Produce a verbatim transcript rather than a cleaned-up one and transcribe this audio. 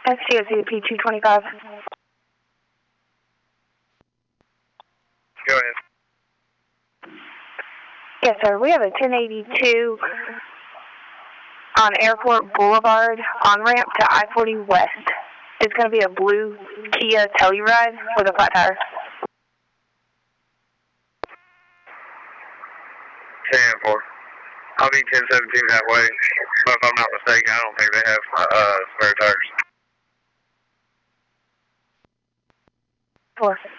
S C O C P two twenty-five. Go ahead. Yes, sir. We have a ten eighty-two on Airport Boulevard on ramp to I forty West. It's going to be a blue Kia Telluride with a flat tire. ten four. I'll be ten seventeen that way, but if I'm not mistaken, I don't think they have uh, spare tires. Four.